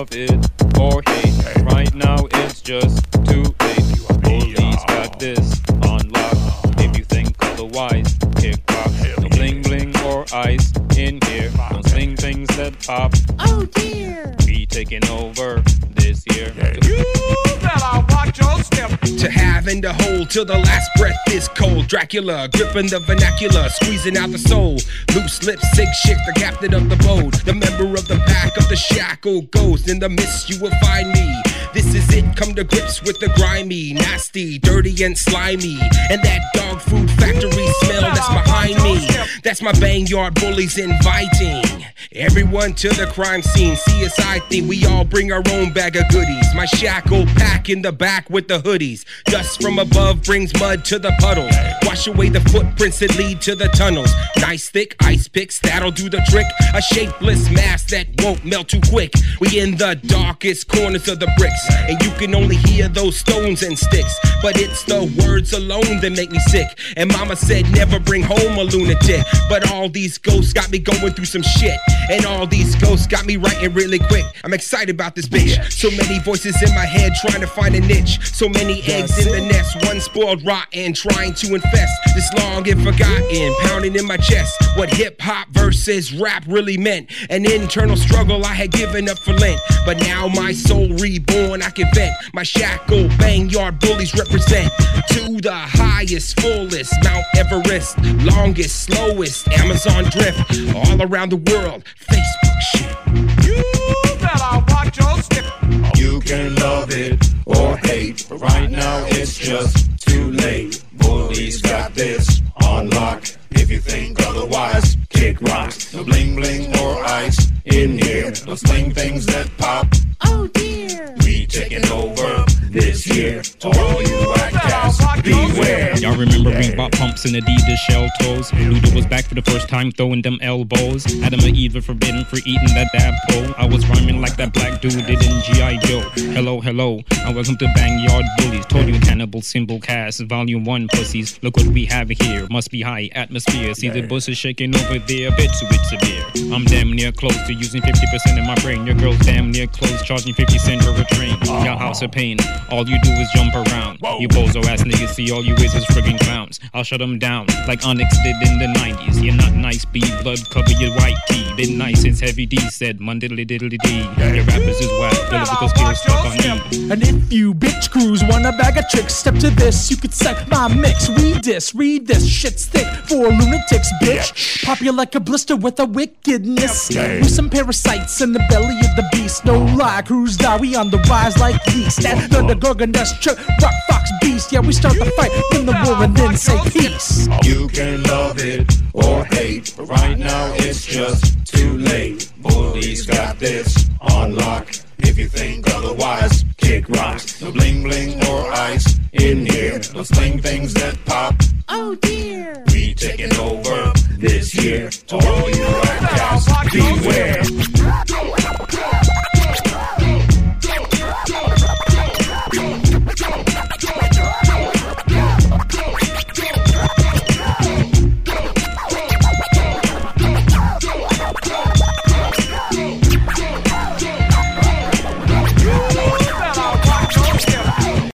love it or hate. Right now it's just too late. Bullies got this on lock. If you think otherwise, kick rocks. No bling bling or ice in here. Don't sling things that pop. Oh dear. Be taking over this year. You better watch your step. To have and to hold till the last breath is cold. Dracula gripping the vernacular, squeezing out the soul. Loose lips, sick shit, the captain of the boat. The member of the pack of the shackle ghost. In the mist you will find me. This is it, come to grips with the grimy, nasty, dirty and slimy. And that dog food factory smell that's behind me. That's my Bangyard Bullies inviting everyone to the crime scene. CSI theme, we all bring our own bag of goodies. My shackle pack in the back with the hoodies. Dust from above brings mud to the puddles. Wash away the footprints that lead to the tunnels. Nice thick ice picks, that'll do the trick. A shapeless mass that won't melt too quick. We in the darkest corners of the bricks, and you can only hear those stones and sticks. But it's the words alone that make me sick. And mama said never bring home a lunatic. But all these ghosts got me going through some shit. And all these ghosts got me writing really quick. I'm excited about this bitch. So many voices in my head trying to find a niche. So many eggs in the nest, one spoiled rotten, trying to infest this long and forgotten, pounding in my chest what hip-hop versus rap really meant. An internal struggle I had given up for Lent. But now my soul reborn, I can vent. My shackle Bangyard Bullies represent to the highest, fullest Mount Everest, longest, slowest Amazon drift, all around the world, Facebook shit. You better watch your step. You can love it or hate, but right now it's just too late. Bullies got this on lock. If you think otherwise, kick rocks. No bling bling or ice in here. No sling things that pop. Oh dear. We taking over this year. To all you outcasts, beware. Y'all remember Reebok pumps and Adidas shell toes? Luda was back for the first time throwing them elbows. Adam and Eve were forbidden for eating that dab pole. I was rhyming like that black dude did in G.I. Joe. Hello, hello, and welcome to Bangyard Bullies. Told you cannibal symbol cast, volume 1 pussies. Look what we have here, must be high atmosphere. See the bushes shaking over there, a bit too severe. I'm damn near close to using 50% of my brain. Your girl's damn near close, charging 50 cents for a train. Your house of pain, all you do is jump around. You bozo ass niggas see all you is friggin' clowns. I'll shut them down like Onyx did in the 90s. You're not nice, be blood cover your white tee. Been nice since Heavy D said mundiddly diddly dee. Your rappers is whack, your lyrical skills stuck on E. And if you bitch crews want a bag of tricks, step to this, you could suck my mix. Read this, shit's thick for lunatics, bitch. Pop you like a blister with a wickedness. With some parasites in the belly of the beast. No lie, crews die, we on the rise like yeast. That the Gorgoness, rock fox beast. Yeah, we start the fight, win the war, and then say peace. You can love it or hate, but right now it's just too late. Bullies got this on lock. If you think otherwise, kick rocks. No bling bling or ice in here. No sling things that pop. Oh dear. We taking over this year. To all you outcasts, beware.